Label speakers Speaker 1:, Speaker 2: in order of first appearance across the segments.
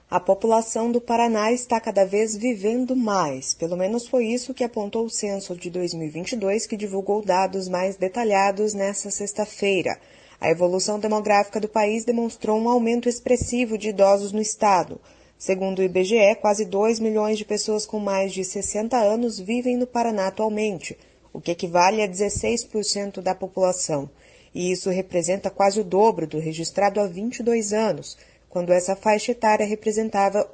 Speaker 1: A população do Paraná está cada vez vivendo mais. Pelo menos foi isso que apontou o censo de 2022, que divulgou dados mais detalhados nesta sexta-feira. A evolução demográfica do país demonstrou um aumento expressivo de idosos no estado. Segundo o IBGE, quase 2 milhões de pessoas com mais de 60 anos vivem no Paraná atualmente, o que equivale a 16% da população. E isso representa quase o dobro do registrado há 22 anos, quando essa faixa etária representava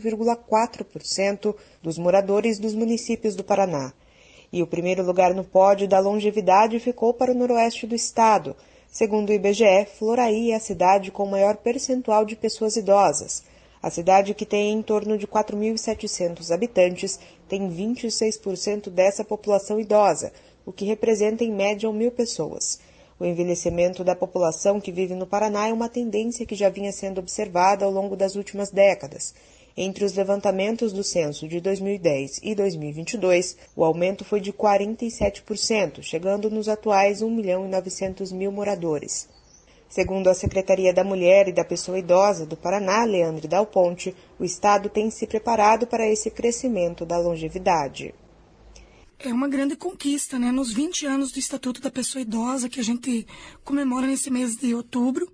Speaker 1: 8,4% dos moradores dos municípios do Paraná. E o primeiro lugar no pódio da longevidade ficou para o noroeste do estado. Segundo o IBGE, Floraí é a cidade com o maior percentual de pessoas idosas. A cidade, que tem em torno de 4.700 habitantes, tem 26% dessa população idosa, o que representa em média 1.000 pessoas. O envelhecimento da população que vive no Paraná é uma tendência que já vinha sendo observada ao longo das últimas décadas. Entre os levantamentos do censo de 2010 e 2022, o aumento foi de 47%, chegando nos atuais 1.900.000 moradores. Segundo a Secretaria da Mulher e da Pessoa Idosa do Paraná, Leandre Dal Ponte, o estado tem se preparado para esse crescimento da longevidade.
Speaker 2: É uma grande conquista, né? Nos 20 anos do Estatuto da Pessoa Idosa, que a gente comemora nesse mês de outubro,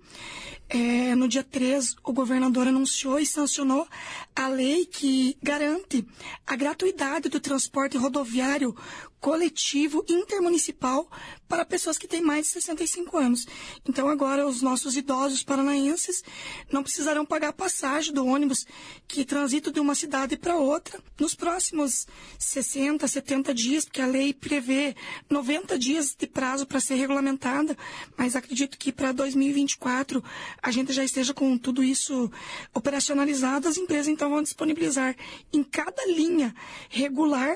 Speaker 2: no dia 3, o governador anunciou e sancionou a lei que garante a gratuidade do transporte rodoviário coletivo intermunicipal para pessoas que têm mais de 65 anos. Então, agora, os nossos idosos paranaenses não precisarão pagar a passagem do ônibus que transita de uma cidade para outra nos próximos 60, 70 dias, porque a lei prevê 90 dias de prazo para ser regulamentada, mas acredito que para 2024 a gente já esteja com tudo isso operacionalizado. As empresas, então, vão disponibilizar em cada linha regular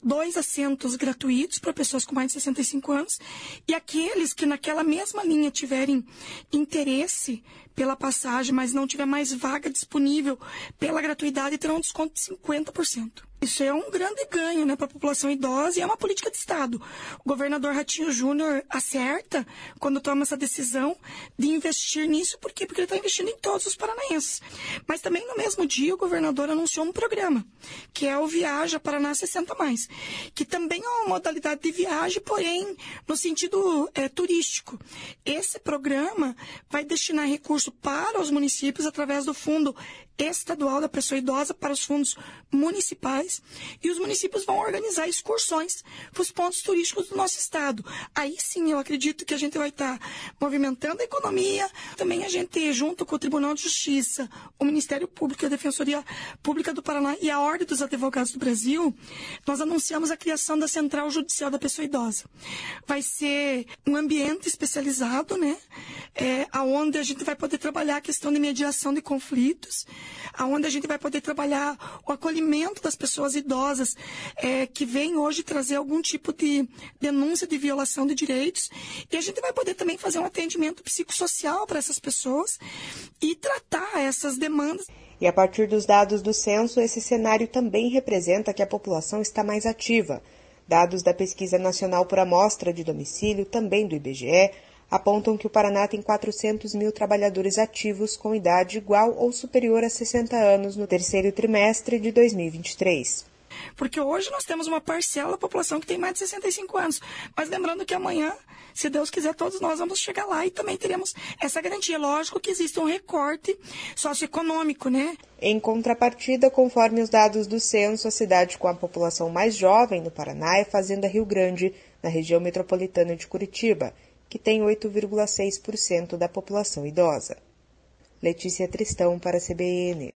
Speaker 2: 2 assentos gratuitos para pessoas com mais de 65 anos, e aqueles que naquela mesma linha tiverem interesse pela passagem, mas não tiver mais vaga disponível pela gratuidade, terão um desconto de 50%. Isso é um grande ganho, né, para a população idosa, e é uma política de Estado. O governador Ratinho Júnior acerta quando toma essa decisão de investir nisso. Por quê? Porque ele está investindo em todos os paranaenses. Mas também no mesmo dia o governador anunciou um programa, que é o Viaja Paraná 60+, que também é uma modalidade de viagem, porém no sentido turístico. Esse programa vai destinar recursos para os municípios através do Fundo Estadual da Pessoa Idosa para os fundos municipais, e os municípios vão organizar excursões para os pontos turísticos do nosso estado. Aí sim, eu acredito que a gente vai estar movimentando a economia. Também a gente, junto com o Tribunal de Justiça, o Ministério Público, a Defensoria Pública do Paraná e a Ordem dos Advogados do Brasil, nós anunciamos a criação da Central Judicial da Pessoa Idosa. Vai ser um ambiente especializado, né? Onde a gente vai poder trabalhar a questão de mediação de conflitos, onde a gente vai poder trabalhar o acolhimento das pessoas idosas que vêm hoje trazer algum tipo de denúncia de violação de direitos, e a gente vai poder também fazer um atendimento psicossocial para essas pessoas e tratar essas demandas.
Speaker 1: E a partir dos dados do censo, esse cenário também representa que a população está mais ativa. Dados da Pesquisa Nacional por Amostra de Domicílio, também do IBGE, apontam que o Paraná tem 400.000 trabalhadores ativos com idade igual ou superior a 60 anos no terceiro trimestre de 2023.
Speaker 2: Porque hoje nós temos uma parcela da população que tem mais de 65 anos. Mas lembrando que amanhã, se Deus quiser, todos nós vamos chegar lá e também teremos essa garantia. Lógico que existe um recorte socioeconômico, né?
Speaker 1: Em contrapartida, conforme os dados do censo, a cidade com a população mais jovem no Paraná é Fazenda Rio Grande, na região metropolitana de Curitiba, que tem 8,6% da população idosa. Letícia Tristão para a CBN.